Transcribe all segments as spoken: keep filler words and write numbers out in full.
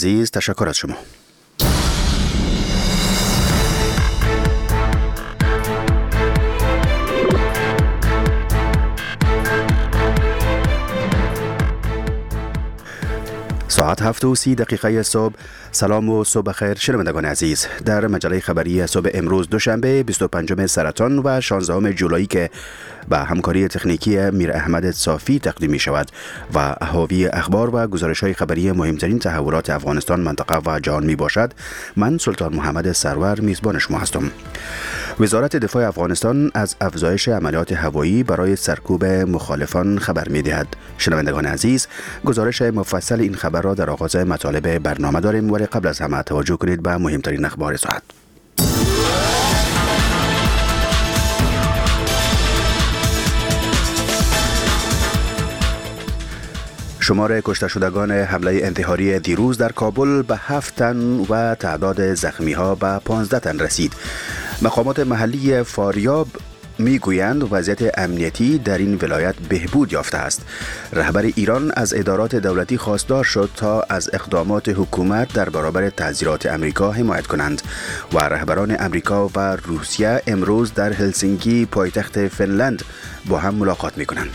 عزیز تشکر از شما. ساعت هفت و سی دقیقه صبح. سلام و صبح خیر شنوندگان عزیز. در مجله خبری صبح امروز دوشنبه بیست و پنجم سرطان و شانزدهم جولای که با همکاری تکنیکی میر احمد صافی تقدیم می شود و حاوی اخبار و گزارش های خبری مهمترین تحولات افغانستان، منطقه و جهان می باشد، من سلطان محمد سرور میزبان شما هستم. وزارت دفاع افغانستان از افزایش عملیات هوایی برای سرکوب مخالفان خبر می دهد. شنوندگان عزیز، گزارش مفصل این خبر را در آغاز مطالب برنامه داریم، ولی قبل از همه توجه کنید به مهمترین اخبار ساعت. شمار کشته شدگان حمله انتحاری دیروز در کابل به هفت تن و تعداد زخمی ها به پانزده تن رسید. مقامات محلی فاریاب میگویند وضعیت امنیتی در این ولایت بهبود یافته است. رهبر ایران از ادارات دولتی خواستار شد تا از اقدامات حکومت در برابر تحذیرات امریکا حمایت کنند و رهبران امریکا و روسیه امروز در هلسینکی پایتخت فنلند با هم ملاقات می کنند.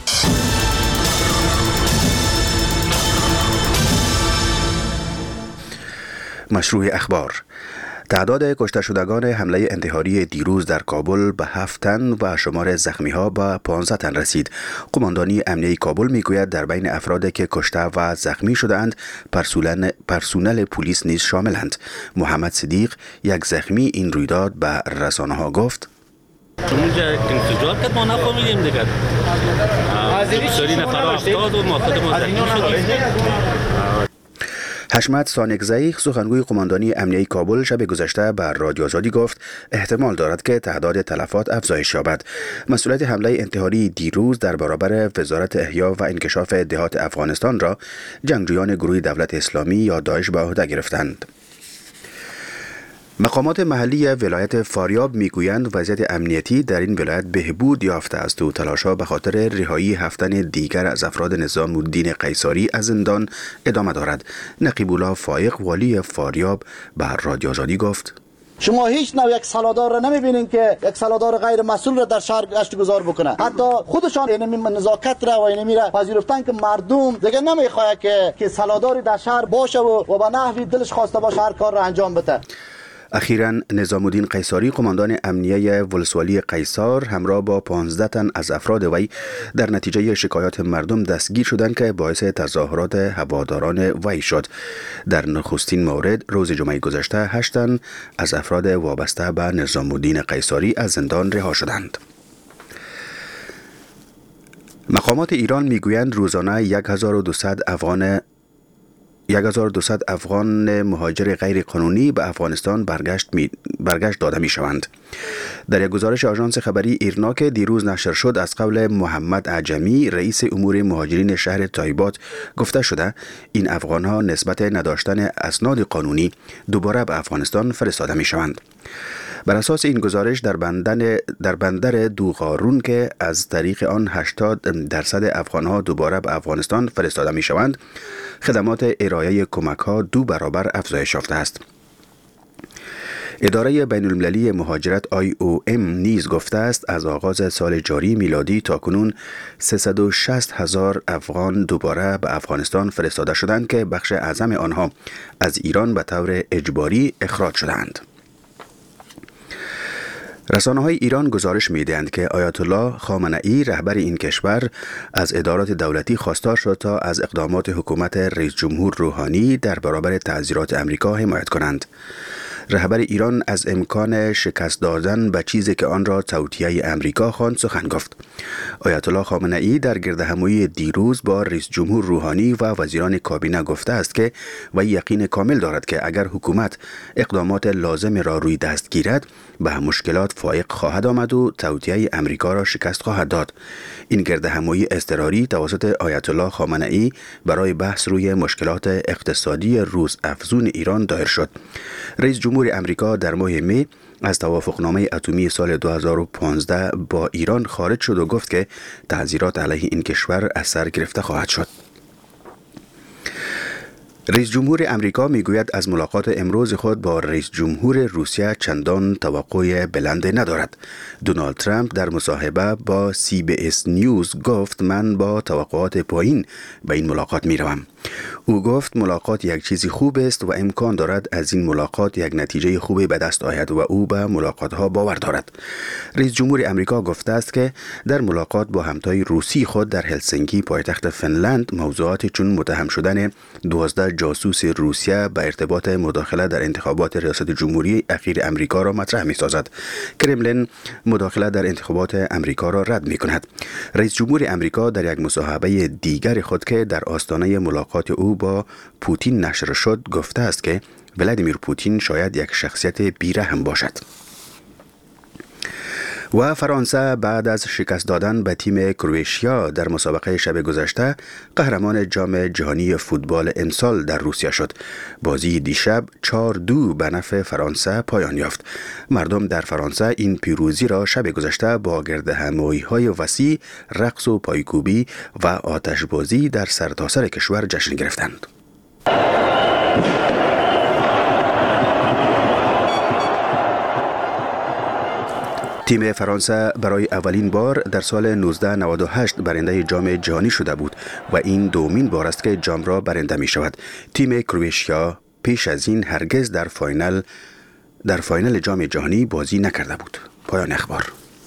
مشروع اخبار. تعداد کشته شدگان حمله انتحاری دیروز در کابل به هفت تن و شمار زخمی ها به پانزده تن رسید. قماندانی امنیه کابل میگوید در بین افرادی که کشته و زخمی شده‌اند پرسونل پلیس نیز شاملند. محمد صدیق، یک زخمی، این رویداد به رسانه ها گفت: اونجا انفجار کرد، ما نفهمیدیم دیگه. سری نفر افتاد و ما خود ما زخمی شدیم. حشمت سانکزی، سخنگوی قماندانی امنیه کابل، شب گذشته بر رادیو آزادی گفت احتمال دارد که تعداد تلفات افزایش یابد. مسئولیت حمله انتحاری دیروز در برابر وزارت احیا و انکشاف دهات افغانستان را جنگجویان گروه دولت اسلامی یا داعش به عهده گرفتند. مقامات محلی ولایت فاریاب میگویند وضعیت امنیتی در این ولایت بهبود یافته است و تلاش‌ها به خاطر رهایی هفت تن دیگر از افراد نظام الدین قیصاری از زندان ادامه دارد. نقیب الله فایق، والی فاریاب، به رادیو آزادی گفت: شما هیچ نوع یک سالادار را نمیبینین که یک سالادار غیر مسئول را در شهر گشت گذار بکنه. حتی خودشان اینمی نزاکت را و اینمی را پذیرفتن که مردم دیگه نمیخواد که که سالاداری در شهر باشه و, و به نحوی دلش خواسته باشه هر کار را انجام بده. اخیراً نظام الدین قیصاری، قماندان امنیه ولسوالی قیصار، همراه با پانزده تن از افراد وی در نتیجه شکایات مردم دستگیر شدند که باعث تظاهرات هواداران وی شد. در نخستین مورد روز جمعه گذشته هشت تن از افراد وابسته به نظام الدین قیصاری از زندان رها شدند. مقامات ایران میگویند روزانه هزار و دویست افغان هزار و دویست افغان مهاجر غیر قانونی به افغانستان برگشت, می... برگشت داده می شوند. در یک گزارش آژانس خبری ایرنا که دیروز نشر شد از قول محمد عجمی، رئیس امور مهاجرین شهر تایبات، گفته شده این افغان ها نسبت نداشتن اسناد قانونی دوباره به افغانستان فرستاده می شوند. بر اساس این گزارش در بندر در بندر دوغارون که از طریق آن هشتاد درصد افغان‌ها دوباره به افغانستان فرستاده می‌شوند، خدمات ارائه کمک‌ها دو برابر افزایش یافته است. اداره بین المللی مهاجرت آی او ام نیز گفته است از آغاز سال جاری میلادی تا کنون سیصد و شصت هزار افغان دوباره به افغانستان فرستاده شدند که بخش اعظم آنها از ایران به طور اجباری اخراج شدند. رسانه‌های ایران گزارش می‌دهند که آیت الله خامنه‌ای، رهبر این کشور، از ادارات دولتی خواستار شد تا از اقدامات حکومت رئیس جمهور روحانی در برابر تحذیرات امریکا حمایت کنند. رهبر ایران از امکان شکست دادن به چیزی که آن را توطئه امریکا خواند سخن گفت. آیت الله خامنه‌ای در گردهمایی دیروز با رئیس جمهور روحانی و وزیران کابینه گفته است که و یقین کامل دارد که اگر حکومت اقدامات لازم را روی دست گیرد به مشکلات فائق خواهد آمد و توطئه امریکا را شکست خواهد داد. این گردهمایی اضطراری توسط آیت الله خامنه‌ای برای بحث روی مشکلات اقتصادی روز افزون ایران دایر شد. رئیس جمهور امریکا در ماه می از توافقنامه اتمی سال دو هزار و پانزده با ایران خارج شد و گفت که تحذیرات علیه این کشور از سر گرفته خواهد شد. رئیس جمهور امریکا میگوید از ملاقات امروز خود با رئیس جمهور روسیه چندان توقع بلند ندارد. دونالد ترامپ در مصاحبه با سی بی اس نیوز گفت من با توقعات پایین به این ملاقات میروم. او گفت ملاقات یک چیزی خوب است و امکان دارد از این ملاقات یک نتیجه خوبی به دست آید و او به ملاقات ها باور دارد. رئیس جمهور امریکا گفته است که در ملاقات با همتای روسی خود در هلسینکی پایتخت فنلند موضوعاتی چون متهم شدن دوازده جاسوس روسیه به ارتباط مداخله در انتخابات ریاست جمهوری اخیر امریکا را مطرح می سازد. کرملین مداخله در انتخابات امریکا را رد می کند. رئیس جمهور امریکا در یک مصاحبه دیگر خود که در آستانه ملاقات او با پوتین نشر شد گفته است که ولادیمیر پوتین شاید یک شخصیت بیرحم باشد. و فرانسه بعد از شکست دادن به تیم کرواتیا در مسابقه شب گذشته قهرمان جام جهانی فوتبال امسال در روسیه شد. بازی دیشب چهار دو به نفع فرانسه پایان یافت. مردم در فرانسه این پیروزی را شب گذشته با گردهمایی‌های وسیع، رقص و پایکوبی و آتشبازی در سرتاسر کشور جشن گرفتند. تیم فرانسه برای اولین بار در سال نوزده نود و هشت برنده جام جهانی شده بود و این دومین بار است که جام را برنده می شود. تیم کرواتیا پیش از این هرگز در فاینال در فاینال جام جهانی بازی نکرده بود. پایان اخبار.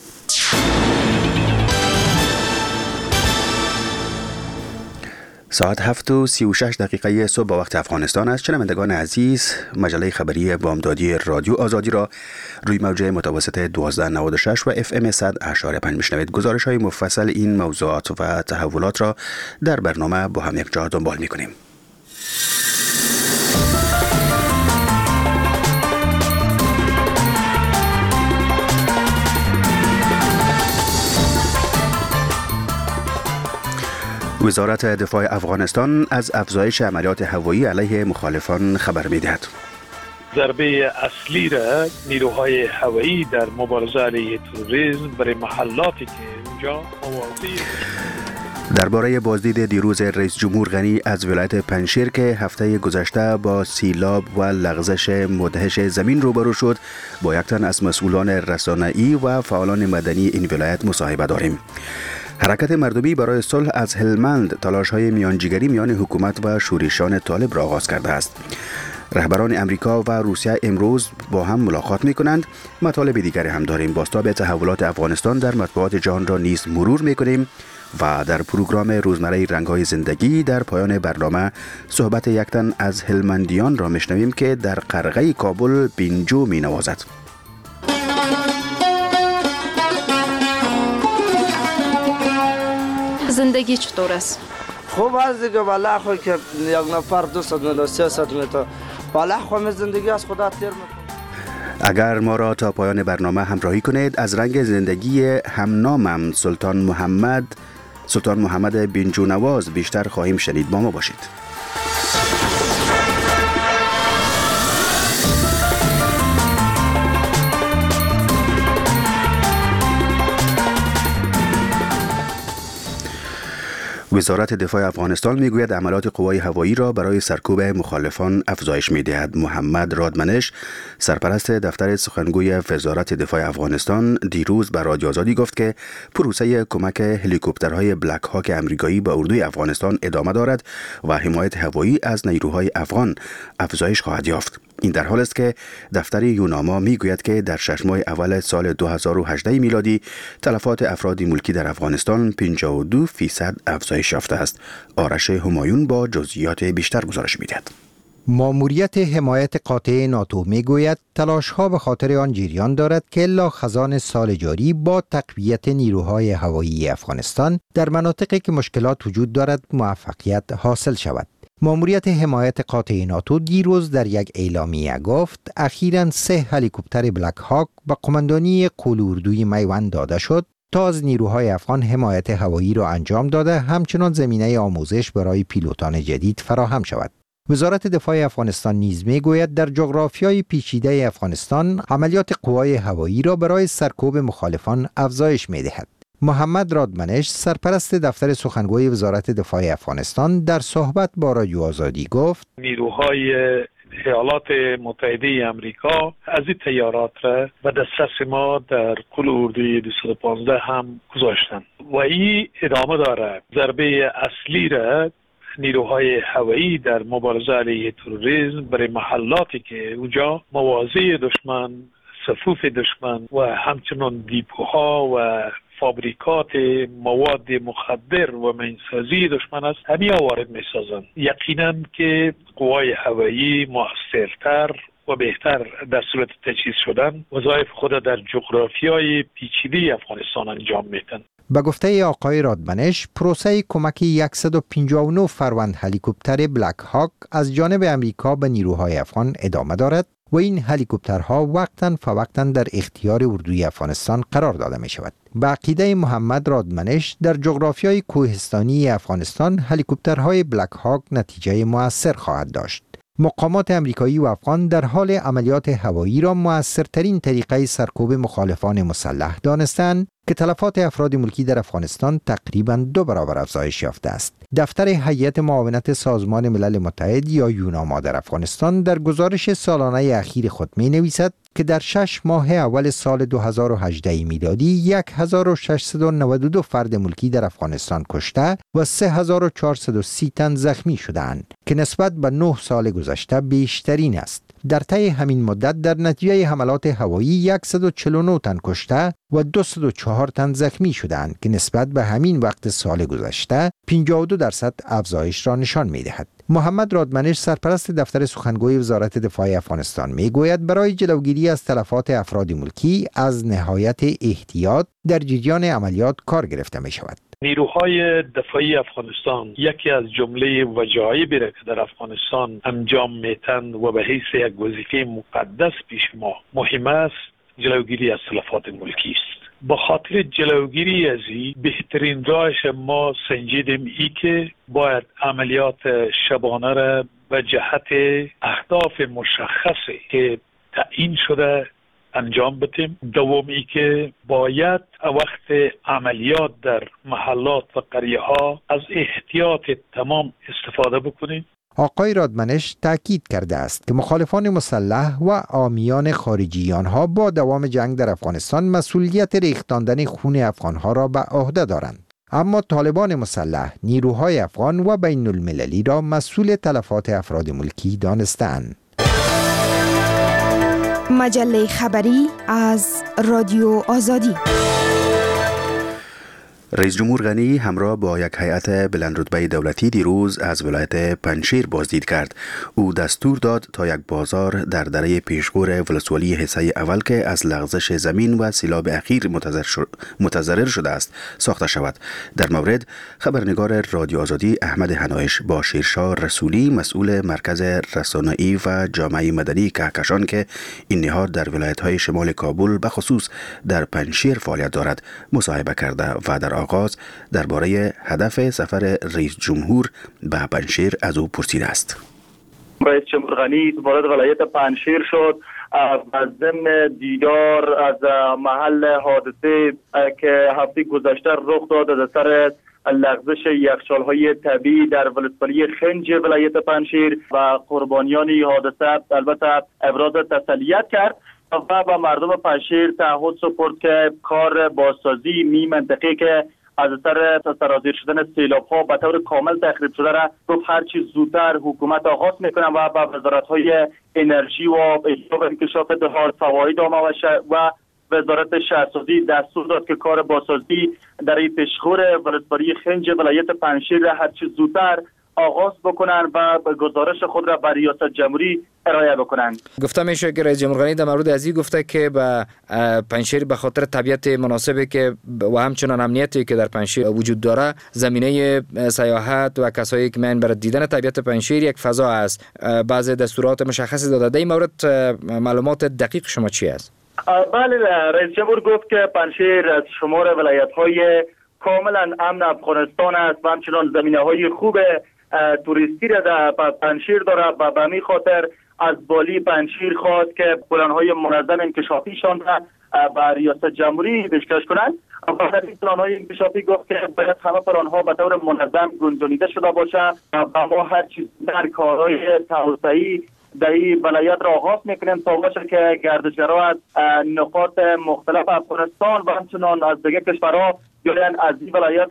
ساعت هفت و سی و شش دقیقه صبح با وقت افغانستان است. شنوندگان عزیز، مجله خبری بامدادی رادیو آزادی را روی موج متوسط دوازده نود و شش و اف ام صد اشاره پنج میشنوید. گزارش های مفصل این موضوعات و تحولات را در برنامه با هم یک جا دنبال میکنیم. وزارت دفاع افغانستان از افزایش عملیات هوایی علیه مخالفان خبر می‌دهد. ضربه اصلی را نیروهای هوایی در مبارزه علیه تروریسم برای محلاتی که اونجا موازی. درباره بازدید دیروز رئیس جمهور غنی از ولایت پنجشیر که هفته گذشته با سیلاب و لغزش مدهش زمین روبرو شد، با یک تن از مسئولان رسانه‌ای و فعالان مدنی این ولایت مصاحبه داریم. حرکت مردمی برای صلح از هلمند تلاش‌های میانجیگری میان حکومت و شورشیان طالب را آغاز کرده است. رهبران امریکا و روسیه امروز با هم ملاقات می‌کنند. مطالب دیگری هم داریم. بازتاب تحولات افغانستان در مطبوعات جهان را نیز مرور می‌کنیم و در پروگرام روزمره رنگ‌های زندگی در پایان برنامه صحبت یک تن از هلمندیان را می‌شنویم که در قرغه کابل بینجو می‌نوازد. زندگی چطور است؟ خوب است دیگه، بالا خو که یک نفر دویست میلیون سیصد متر بالا خو زندگی از خدا تیر میکنه. اگر ما را تا پایان برنامه همراهی کنید، از رنگ زندگی همنامم سلطان محمد سلطان محمد بینجو نواز بیشتر خواهیم شنید. با ما باشید. وزارت دفاع افغانستان میگوید عملیات قوای هوایی را برای سرکوب مخالفان افزایش میدهد. محمد رادمنش، سرپرست دفتر سخنگوی وزارت دفاع افغانستان، دیروز به رادیو آزادی گفت که پروسه کمک هلیکوپترهای بلک هاک امریکایی به اردوی افغانستان ادامه دارد و حمایت هوایی از نیروهای افغان افزایش خواهد یافت. این در حال است که دفتر یوناما میگوید که در شش ماه اول سال دو هزار و هجده میلادی تلفات افراد ملکی در افغانستان پنجاه و دو فیصد افزایش یافته است. آرش همایون با جزئیات بیشتر گزارش می‌دهد. ماموریت حمایت قاطع ناتو میگوید تلاش‌ها به خاطر آن جریان دارد که الا خزان سال جاری با تقویت نیروهای هوایی افغانستان در مناطقی که مشکلات وجود دارد موفقیت حاصل شود. ماموریت حمایت قاطع ناتو دیروز در یک اعلامیه گفت اخیراً سه هلیکوپتر بلک هاک به قماندانی قول-اردوی میوند داده شد تا از نیروهای افغان حمایت هوایی را انجام داده، همچنان زمینه آموزش برای پیلوتان جدید فراهم شود. وزارت دفاع افغانستان نیز میگوید در جغرافیای پیچیده افغانستان عملیات قوای هوایی را برای سرکوب مخالفان افزایش می‌دهد. محمد رادمنش سرپرست دفتر سخنگوی وزارت دفاع افغانستان در صحبت با رادیو آزادی گفت نیروهای ایالات متحده امریکا از این تیارات را به دسترس ما در کل اردوی دویست و پانزده هم گذاشتن و این ادامه داره. ضربه اصلی را نیروهای هوایی در مبارزه علیه تروریسم برای محلاتی که اونجا مواضع دشمن، صفوف دشمن و همچنان دیپوها و فابریکات مواد مخدر و منسازی دشمن است، همین وارد می سازند. یقینا که قوای هوایی مؤثرتر و بهتر در صورت تجهیز شدن وظایف خود در جغرافیای پیچیده افغانستان انجام میدن. به گفته آقای رادمنش، پروسه کمک صد و پنجاه و نه فروند هلیکوپتر بلک هاک از جانب امریکا به نیروهای افغان ادامه دارد و این هلیکوپترها وقتاً فوقتاً در اختیار اردوی افغانستان قرار داده می شود. به عقیده محمد رادمنش، در جغرافیای کوهستانی افغانستان هلیکوپترهای بلک هاک نتیجه مؤثر خواهد داشت. مقامات امریکایی و افغان در حال عملیات هوایی را مؤثرترین طریقه سرکوب مخالفان مسلح دانستند که تلفات افراد ملکی در افغانستان تقریباً دو برابر افزایش یافته است. دفتر هیئت معاونت سازمان ملل متحد یا یوناما در افغانستان در گزارش سالانه اخیر خود می نویسد که در شش ماه اول سال دو هزار و هجده میلادی هزار و ششصد و نود و دو فرد ملکی در افغانستان کشته و سه هزار و چهارصد و سی تن زخمی شدند که نسبت به نه سال گذشته بیشترین است. در طی همین مدت در نتیجه حملات هوایی صد و چهل و نه تن کشته و دویست و چهار تن زخمی شدند که نسبت به همین وقت سال گذشته پنجاه و دو درصد افزایش را نشان می‌دهد. محمد رادمنش سرپرست دفتر سخنگوی وزارت دفاع افغانستان میگوید برای جلوگیری از تلفات افراد ملکی از نهایت احتیاط در جریان عملیات کار گرفته می شود. نیروهای دفاعی افغانستان یکی از جمله وجایبی را که در افغانستان انجام میتن و به حیث یک وظیفه مقدس پیش ما مهم است جلوگیری از تلفات ملکی است. با خاطر جلوگیری از این بهترین راهش ما سنجیدیم ای که باید عملیات شبانه را به جهت اهداف مشخصی که تعیین شده انجام بدیم. دومی که باید وقت عملیات در محلات و قریه ها از احتیاط تمام استفاده بکنیم. آقای رادمنش تاکید کرده است که مخالفان مسلح و عامیان خارجی آنها با دوام جنگ در افغانستان مسئولیت ریختاندن خون افغانها را به عهده دارند، اما طالبان مسلح نیروهای افغان و بین المللی را مسئول تلفات افراد ملکی دانسته‌اند. مجله خبری از رادیو آزادی. رئیس جمهور غنی همراه با یک هیئت بلندرتبه دولتی دیروز از ولایت پنجشیر بازدید کرد. او دستور داد تا یک بازار در دره پیشگور ولسوالی حصه اول که از لغزش زمین و سیلاب اخیر متضرر شده است ساخته شود. در مورد خبرنگار رادیو آزادی احمد حنایش با شیرشاه رسولی مسئول مرکز رسانه‌ای و جامعه مدنی کهکشان که این نهاد در ولایت‌های شمال کابل به خصوص در پنجشیر فعالیت دارد مصاحبه کرده و در آغاز درباره هدف سفر رئیس جمهور به پنجشیر از او پرسیده است. رئیس جمهور غنی وارد ولایت پنجشیر شد از ضمن دیدار از محل حادثه که هفته گذشته رخ داد از اثر لغزش یخچال‌های طبیعی در ولسوالی خنج ولایت پنجشیر و قربانیان حادثه البته ابراز تسلیت کرد و با مردم پنجشیر تعهد سپرد که کار بازسازی می منطقه که از اثر سرازیر شدن سیلاب‌ها به طور کامل تخریب شده را گفت هر چیز زودتر حکومت آغاز میکنه و با وزارت‌های انرژی و انکشاف دهات فواید و وزارت شهرسازی دستور داد که کار بازسازی در این پیشگور ولسوالی خنج ولایت پنجشیر را هر چیز زودتر آغاز بکنن و گزارش خود را برای ریاست جمهوری ارائه بکنن. گفته میشه که رئیس جمهور غنی در مورد از این گفته که به پنجشیر به خاطر طبیعت مناسبی که و همچنان امنیتی که در پنجشیر وجود داره زمینه سیاحت و کسایی که میان برای دیدن طبیعت پنجشیر یک فضا است. بعضی دستورات مشخصی داده. در این مورد معلومات دقیق شما چی است؟ بله، رئیس جمهور گفت که پنجشیر از شمار ولایت‌های کاملا امن افغانستان است و همچنان زمینه‌های خوب توریستی را در پنجشیر داره و به همین خاطر از والی پنجشیر خواست که پلان‌های منظم انکشافیشان را به ریاست جمهوری پیشکش کنند و در این پلان‌های انکشافی گفت که باید همه پلان‌ها به طور منظم گنجانیده شده باشند و ما هر چیز در کارهای توسعه‌ای در این ولایت را آغاز میکنیم تا باشه که گردشگرها از نقاط مختلف افغانستان و همچنان از دیگر کشورها بیاین از این ولایت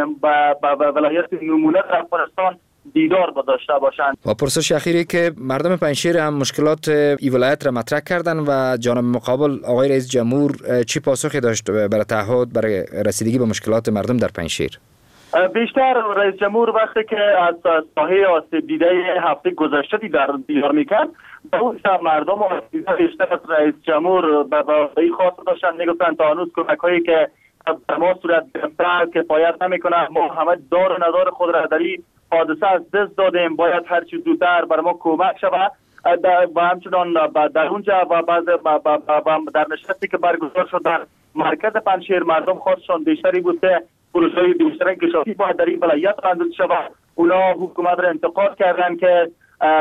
به ولایت نمونه در افغانستان دیدار داشته باشند. و پرسش اخیری که مردم پنجشیر هم مشکلات این ولایت را مطرح کردن و جانب مقابل آقای رئیس جمهور چی پاسخی داشت برای تعهد برای رسیدگی به مشکلات مردم در پنجشیر؟ بیشتر رئیس جمهور وقتی که از ساحه آسیب دیده هفته گذشته دیدار دیدار میکرد به اون مردم آسیب دیده بیشتر از رئیس جمهور به این خواست داشتن، میگفتن تا هنوز کمک هایی که در ما صورت گرفته کفایت نمیکنه، ما همه دار و ندار خود را در این حادثه از دست دادیم، باید هر چیز زودتر بر ما کمک شود و همچنان در اونجا و بعض در نشستی که برگزار شد در مرکز پنجشیر مردم خواستشان بیشتری بود که پروژه بیشتر انکشافی باید در این ولایت اندازه شود. اونا حکومت را انتقاد کردن که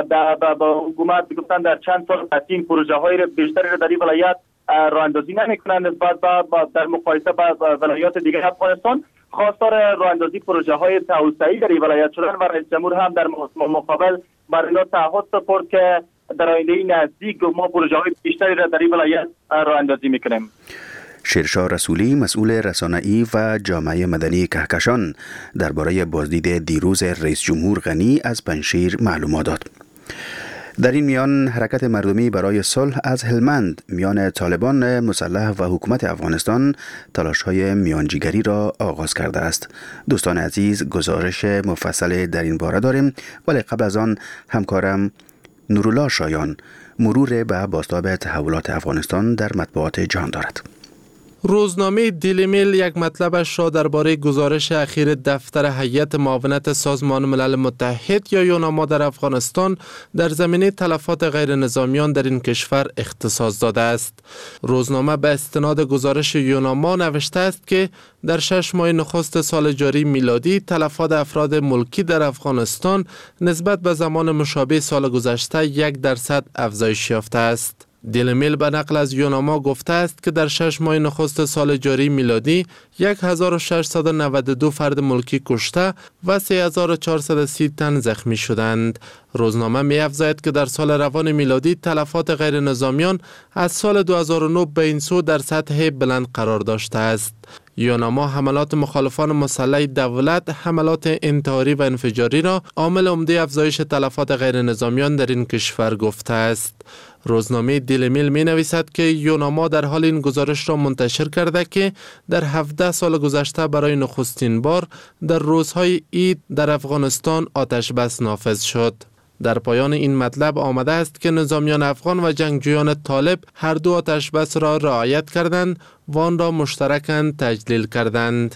با حکومت گفتن در چند سال این پروژه های بیشتری را در این ولایت راه اندازی نمی‌کنند نسبت به در مقایسه با ولایات دیگر افغانستان. خواستار راه اندازی پروژه های توسعه‌ای در این ولایت شدن و رئیس جمهور هم در مقابل بر اینا تعهد سپرد که در آینده نزدیک ما پروژه های بیشتری را در این ولایت راه اندازی می‌کنیم. شیرشاه رسولی مسئول رسانه‌ای و جامعه مدنی کهکشان درباره بازدید دیروز رئیس جمهور غنی از پنجشیر معلومات داد. در این میان حرکت مردمی برای صلح از هلمند میان طالبان مسلح و حکومت افغانستان تلاش‌های میانجیگری را آغاز کرده است. دوستان عزیز، گزارش مفصل در این باره داریم، ولی قبل از آن همکارم نورالله شایان مرور به بازتاب تحولات افغانستان در مطبوعات جهان دارد. روزنامه دیلی میل یک مطلبش را درباره گزارش اخیر دفتر هیئت معاونت سازمان ملل متحد یا یوناما در افغانستان در زمینه تلفات غیر نظامیان در این کشور اختصاص داده است. روزنامه به استناد گزارش یوناما نوشته است که در شش ماه نخست سال جاری میلادی تلفات افراد ملکی در افغانستان نسبت به زمان مشابه سال گذشته یک درصد افزایش یافته است. دیلی میل به نقل از یوناما گفته است که در شش ماه نخست سال جاری میلادی هزار و ششصد و نود و دو فرد ملکی کشته و سه هزار و چهارصد و سی تن زخمی شدند. روزنامه می افزاید که در سال روان میلادی تلفات غیر نظامیان از سال دو هزار و نه به این سو در سطح بلند قرار داشته است. یوناما حملات مخالفان مسلح دولت، حملات انتحاری و انفجاری را عامل عمده افزایش تلفات غیر نظامیان در این کشور گفته است. روزنامه دیلی میل می نویسد که یوناما در حال این گزارش را منتشر کرده که در هفده سال گذشته برای نخستین بار در روزهای عید در افغانستان آتش بس نافذ شد. در پایان این مطلب آمده است که نظامیان افغان و جنگجویان طالب هر دو آتش بس را رعایت کردند و آن را مشترکاً تجلیل کردند.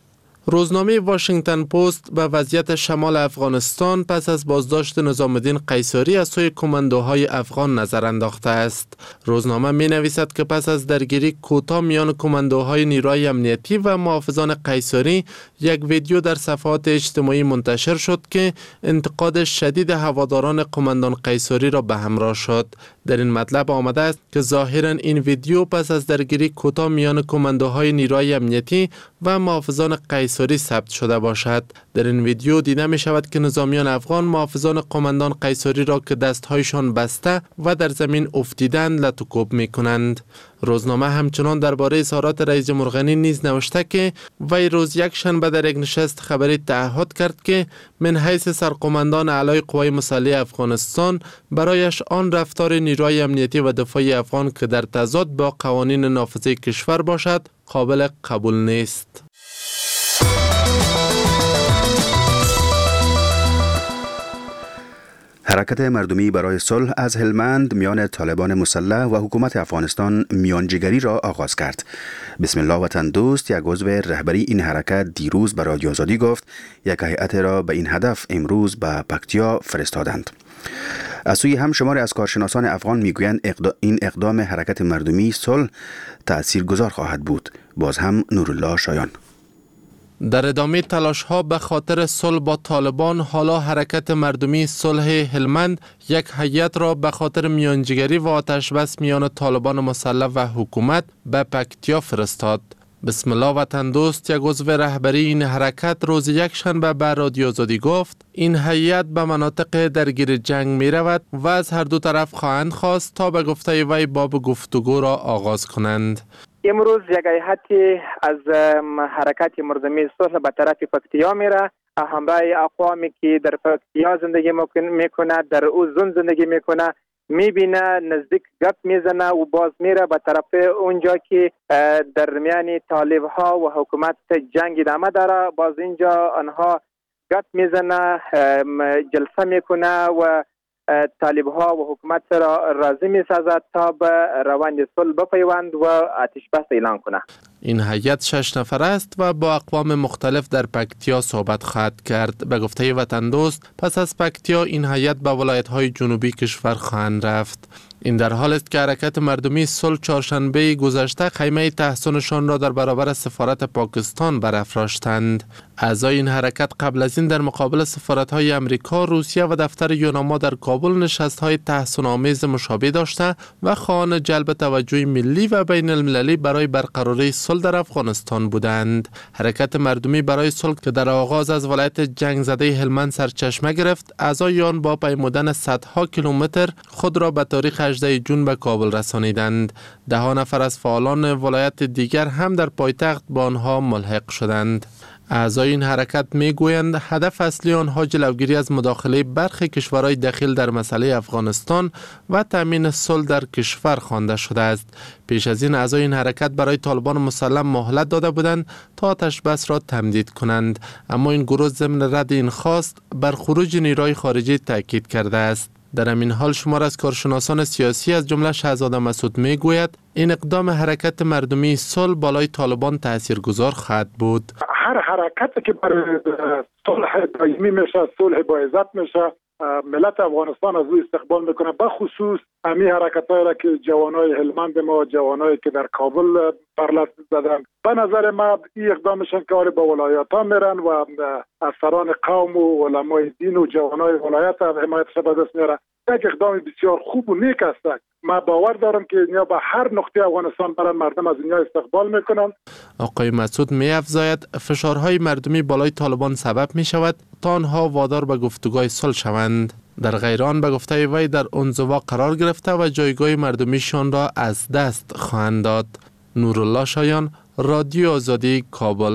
روزنامه واشنگتن پست به وضعیت شمال افغانستان پس از بازداشت نظام الدین قیصری از سوی کماندوهای افغان نظر انداخته است. روزنامه می نویسد که پس از درگیری کوتاه میان کماندوهای نیروی امنیتی و محافظان قیصری یک ویدیو در صفحات اجتماعی منتشر شد که انتقاد شدید هواداران قماندان قیصری را به همراه شد. در این مطلب آمده است که ظاهراً این ویدیو پس از درگیری کوتاه میان کماندوهای نیروی امنیتی و محافظان قیصری ثبت شده باشد. در این ویدیو دیده می شود که نظامیان افغان محافظان قماندان قیصری را که دستهایشان بسته و در زمین افتیدند لطوکوب می کنند. روزنامه همچنان درباره اظهارات رئیس جمهور غنی نیز نوشته که وی روز یک شنبه در یک نشست خبری تعهد کرد که من حیث سرقماندان اعلای قوای مسلح افغانستان برایش آن رفتار نیروی امنیتی و دفاعی افغان که در تضاد با قوانین نافذه کشور باشد قابل قبول نیست. حرکت مردمی برای صلح از هلمند میان طالبان مسلح و حکومت افغانستان میانجیگری را آغاز کرد. بسم الله وطن دوست، یک عضو رهبری این حرکت دیروز به رادیو آزادی گفت یک هیئت را به این هدف امروز به پکتیا فرستادند. از سوی هم شماری از کارشناسان افغان میگویند اقدا... این اقدام حرکت مردمی صلح تاثیرگذار خواهد بود. باز هم نورالله شایان. در ادامه تلاش ها به خاطر صلح با طالبان، حالا حرکت مردمی صلح هلمند یک هیئت را به خاطر میانجیگری و آتش بس میان طالبان مسلح و حکومت به پکتیا فرستاد. بسم الله وطن دوست، یک عضو رهبری این حرکت روز یک شنبه به رادیو آزادی گفت این هیئت به مناطق درگیر جنگ می رود و از هر دو طرف خواهند خواست تا به گفته وی باب گفتگو را آغاز کنند. امروز یک هیئت از حرکت مردمی صلح به طرف پکتیا میره، همراه اقوامی که در پکتیا زندگی میکنه، در او زون زندگی میکنه، میبینه، نزدیک گپ میزنه و باز میره به طرف اونجا که در میان طالب ها و حکومت جنگ ادامه داره. باز اینجا آنها گپ میزنه، جلسه میکنه و طالب ها و حکومت را راضی میسازد تا به روند صلح بپیوند و آتش بس اعلان کنه. این هیئت شش نفر است و با اقوام مختلف در پکتیا صحبت خواهد کرد. به گفته وطن دوست، پس از پکتیا این هیئت به ولایت‌های جنوبی کشور خواهند رفت. این در حال است که حرکت مردمی صلح چهارشنبه گذشته خیمه تحصنشان را در برابر سفارت پاکستان برافراشتند. اعضای این حرکت قبل از این در مقابل سفارت‌های امریکا، روسیه و دفتر یوناما در کابل نشست‌های تحصن‌آمیز مشابه داشته و خواهان جلب توجه ملی و بین المللی برای برقراری صلح در افغانستان بودند. حرکت مردمی برای صلح که در آغاز از ولایت جنگ زده هلمند سرچشمه گرفت، اعضای آن با پیمودن صدها کیلومتر خود را به تاریخ هجدهم جون به کابل رسانیدند. ده نفر از فعالان ولایت دیگر هم در پایتخت با آنها ملحق شدند. اعضای این حرکت می گویند هدف اصلی آنها جلوگیری از مداخله برخی کشورهای دخیل در مسئله افغانستان و تامین صلح در کشور خوانده شده است. پیش از این اعضای این حرکت برای طالبان مسلم مهلت داده بودند تا آتش بس را تمدید کنند، اما این گروه ضمن رد این خواست بر خروج نیروهای خارجی تاکید کرده است. در همین حال شمار از کارشناسان سیاسی از جمله شهزاده مسعود می گوید این اقدام حرکت مردمی صلح بالای طالبان تاثیرگذار خواهد بود. هر حرکتی که برای صلح دائمی میشه، صلح با عزت میشه، ملت افغانستان از او استقبال میکنه. بخصوص امی حرکتایی را که جوانای هلمند ما، جوانایی که در کابل پرلط زدن، به نظر من این اقدامشان که با ولایت ها میرن و افسران قوم و علمای دین و جوانای ولایت حمایتش به دست میارن. یک اقدام بسیار خوب و نیک است. من باور دارم که اینا به هر نقطه افغانستان برن، مردم از اینجا استقبال میکنن. آقای مسعود می افزاید فشارهای مردمی بالای طالبان سبب می شود تا آنها وادار به گفتگوی صلح شوند. در غیر آن به گفته وی در انزوا قرار گرفته و جایگاه مردمیشان را از دست خواهند داد. نورالله شایان، رادیو آزادی، کابل.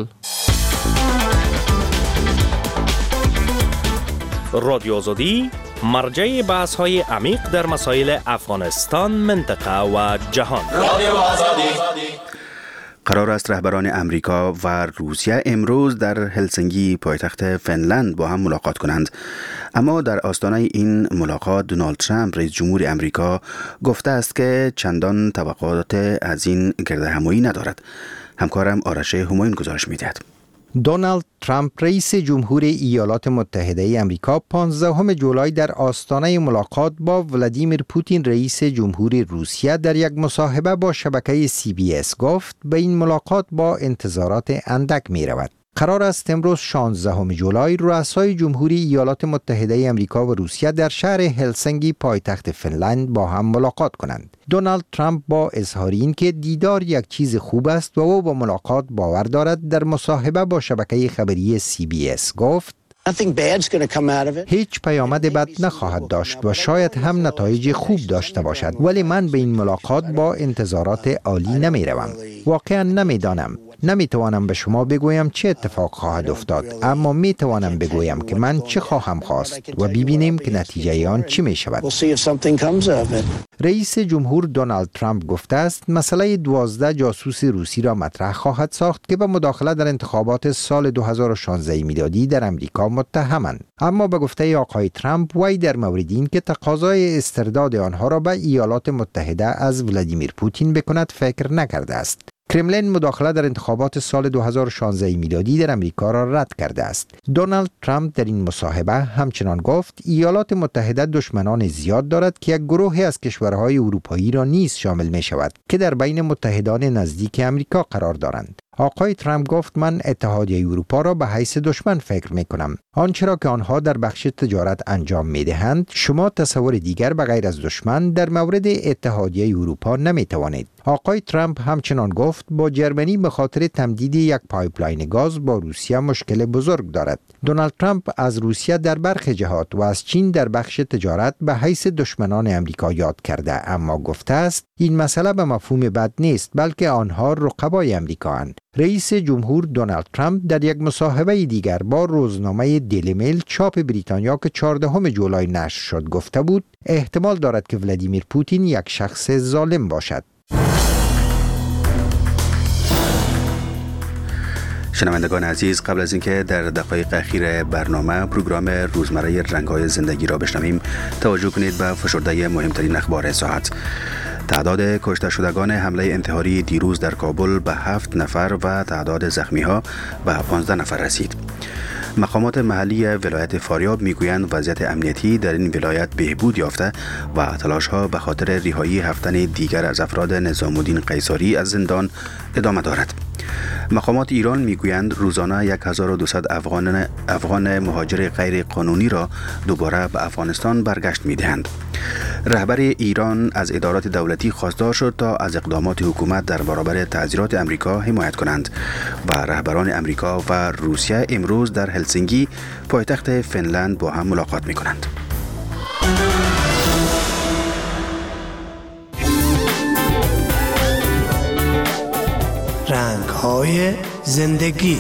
رادیو آزادی مرجع بحث های عمیق در مسائل افغانستان، منطقه و جهان. رادیو آزادی. قرار است رهبران امریکا و روسیه امروز در هلسینکی پایتخت فنلند با هم ملاقات کنند، اما در آستانه این ملاقات دونالد ترامپ رئیس جمهور امریکا گفته است که چندان توقعات از این گردهمایی ندارد. همکارم آرش همایون گزارش می‌دهد. دونالد ترامپ رئیس جمهور ایالات متحده آمریکا پانزدهم جولای در آستانه ملاقات با ولادیمیر پوتین رئیس جمهور روسیه در یک مصاحبه با شبکه سی بی اس گفت به این ملاقات با انتظارات اندک می رود. قرار است امروز شانزدهم جولای رؤسای جمهوری ایالات متحده آمریکا و روسیه در شهر هلسینکی پایتخت فنلند با هم ملاقات کنند. دونالد ترامپ با اظهار این که دیدار یک چیز خوب است و او با ملاقات باور دارد، در مصاحبه با شبکه خبری سی بی اس گفت هیچ پیامد بد نخواهد داشت و شاید هم نتایج خوب داشته باشد، ولی من به این ملاقات با انتظارات عالی نمی روم. واقعا نمی دانم. نمی توانم به شما بگویم چه اتفاق خواهد افتاد، اما می توانم بگویم که من چه خواهم خواست و ببینیم که نتیجه آن چی می شود. رئیس جمهور دونالد ترامپ گفته است مسئله دوازده جاسوس روسی را مطرح خواهد ساخت که به مداخله در انتخابات سال دو هزار و شانزده میلادی در امریکا متهمند. اما به گفته آقای ترامپ وی در مورد این که تقاضای استرداد آنها را به ایالات متحده از ولادیمیر پوتین بکند فکر نکرده است. کرملین مداخله در انتخابات سال دو هزار و شانزده میلادی در امریکا را رد کرده است. دونالد ترامپ در این مصاحبه همچنان گفت ایالات متحده دشمنان زیاد دارد که یک گروهی از کشورهای اروپایی را نیز شامل می شود که در بین متحدان نزدیک امریکا قرار دارند. آقای ترامپ گفت من اتحادیه اروپا را به حیث دشمن فکر می کنم. آنچه را که آنها در بخش تجارت انجام می دهند شما تصور دیگر به غیر از دشمن در مورد اتحادیه اروپا نمی توانید. آقای ترامپ همچنان گفت با جرمنی به خاطر تمدید یک پایپلاین گاز با روسیه مشکل بزرگ دارد. دونالد ترامپ از روسیه در برخی جهات و از چین در بخش تجارت به حیث دشمنان امریکا یاد کرده، اما گفته است این مسئله به مفهوم بد نیست بلکه آنها رقبای امریکااند. رئیس جمهور دونالد ترامپ در یک مصاحبه دیگر با روزنامه دیلی میل چاپ بریتانیا که چهاردهم جولای نشر شد گفته بود احتمال دارد که ولادیمیر پوتین یک شخص ظالم باشد. شنوندگان عزیز، قبل از اینکه در دقایق اخیر برنامه پروگرام روزمره رنگ‌های زندگی را بشنویم، توجه کنید به فشرده مهمترین اخبار ساعت. تعداد کشته شدگان حمله انتحاری دیروز در کابل به هفت نفر و تعداد زخمی‌ها به پانزده نفر رسید. مقامات محلی ولایت فاریاب میگویند وضعیت امنیتی در این ولایت بهبود یافته و تلاش‌ها به خاطر رهایی هفتن دیگر از افراد نظام الدین قیصری از زندان ادامه دارد. مقامات ایران میگویند روزانه هزار و دویست افغان افغان مهاجر غیر قانونی را دوباره به افغانستان برگشت میدهند. رهبر ایران از ادارات دولتی خواستار شد تا از اقدامات حکومت در برابر تعزیرات امریکا حمایت کنند و رهبران امریکا و روسیه امروز در هلسینکی پایتخت فنلند با هم ملاقات میکنند. رنگ‌های زندگی.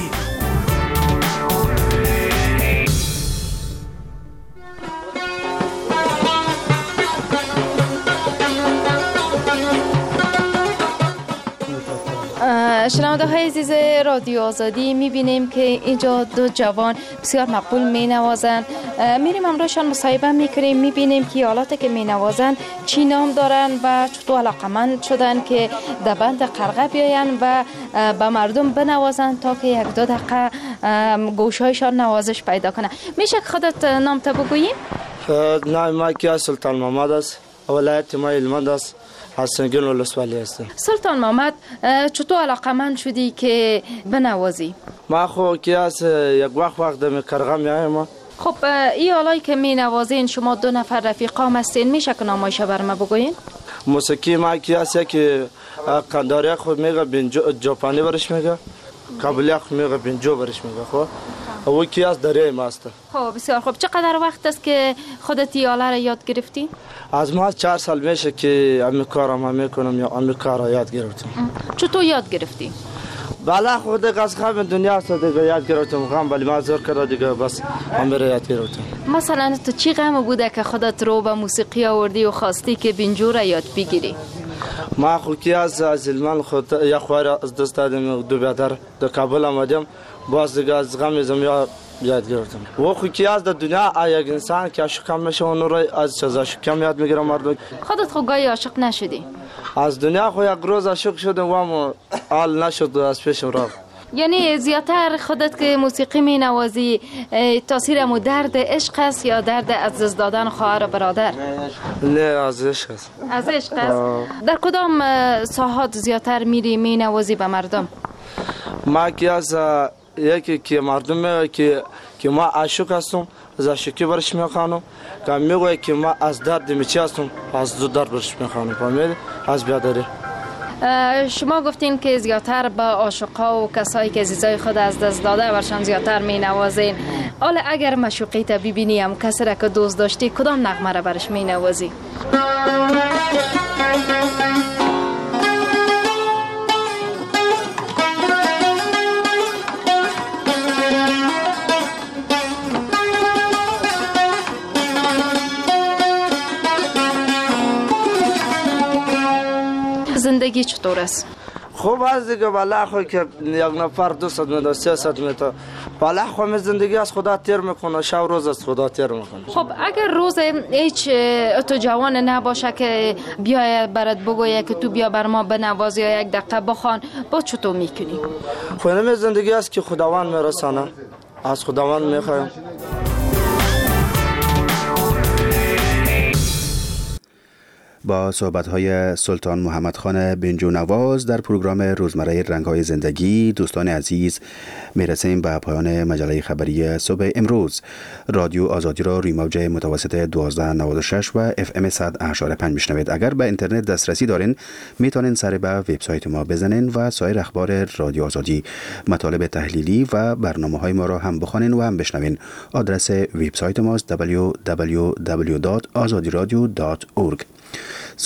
شنونده های عزیز رادیو آزادی، میبینیم که اینجا دو جوان بسیار مقبول می نوازند. میریم امروزشان مصاحبه میکنیم، میبینیم که حالاتی که می نوازند چی نام دارن و چطور علاقمند شدن که در بند قرقه بیاین و به مردم بنوازن تا که یک دو دقیقه گوشهایشان نوازش پیدا کنه. میشه که خودت نام تا بگویی؟ نام ما که سلطان محمد است، ولایت ما هلمند است، از سنگین ولسوالی هستم. سلطان محمد، چطور علاقمند شدی که بنوازی؟ ما خو که از یک وقت وقت می قرقه میایم. خب این حالایی که می نوازین شما دو نفر رفیقام هستین، میشه که نامایش بر ما بگوین؟ موسیقی ما که است که قنداری خود میگه بنجو جاپانی برش میگه، قبلی خود میگه بنجو برش میگه. خب او که از دریای ما است. خب بسیار خوب. چقدر وقت است که خودت این حالا را یاد گرفتی؟ از ما چهار سال میشه که امی کارم هم میکنم یا امی کار را یاد گرفتم. چطور یاد گرفتی؟ بالا خود از خب دنیا است دیگه یاد گرفتم، غم ولی ما زور کرده دیگه بس هم بره یاد گرفتم. مثلا تو چی غم بوده که خودت رو به موسیقی آوردی و خواستی که بنجو را یاد بگیری؟ ما خو که از از علمان خود یا خوار از دست دادم دو برادر در کابل آمدم، باز دیگه از غم زمیا یاد گرفتم. و خو که از دنیا یک انسان که عاشق میشه اون رو از چیزا کم یاد میگیره مردم. خودت خو گاهی عاشق نشدی؟ از دنیا خو یک روز عاشق شدم و اما حال نشد از پیشم رفت. یعنی زیادتر خودت که موسیقی می نوازی تاثیرمو درد عشق است یا درد از دست دادن خواهر و برادر؟ نه از عشق است. از عشق است. در کدام ساحات زیادتر میری می نوازی به مردم؟ ما که از یکی که مردم که که ما عاشق هستم از عاشقی برش میخوانم، که میگوید که ما از درد میچی هستم از دو درد برش میخوانم، فهمید؟ از بیادری. شما گفتین که زیادتر با عاشقا و کسایی که عزیزای خود از دست داده برشان زیادتر می نوازین. حالا اگر معشوقی تا ببینیم کسی را که دوست داشتی کدام نغمه را برش می نوازی؟ زندگی چطور است؟ خوب است دیگه، بالا خو که یک نفر دویست متر سیصد متر بالا خو زندگی از خدا تیر میکنه، شب روز از خدا تیر میکنه. خب اگر روز هیچ تو جوان نباشه که بیای برات بگویه که تو بیا بر ما بنواز یا یک دقیقه بخوان، با چطور میکنی؟ خو این زندگی است که خداوند میرسانه، از خداوند میخوایم. با صحبت‌های سلطان محمد خان بنجو نواز در پروگرام روزمره رنگ‌های زندگی دوستان عزیز میرسیم به پایان مجله خبری صبح امروز. رادیو آزادی را روی موج متوسط دوازده نود و شش و اف ام صد و هشت و پنج میشنوید. اگر به اینترنت دسترسی دارین میتونین سر به وبسایت ما بزنین و سایر اخبار رادیو آزادی، مطالب تحلیلی و برنامه‌های ما را هم بخوانین و هم بشنوین. آدرس وبسایت ما است دبلیو دبلیو دبلیو دات آزادی رادیو دات اورگ.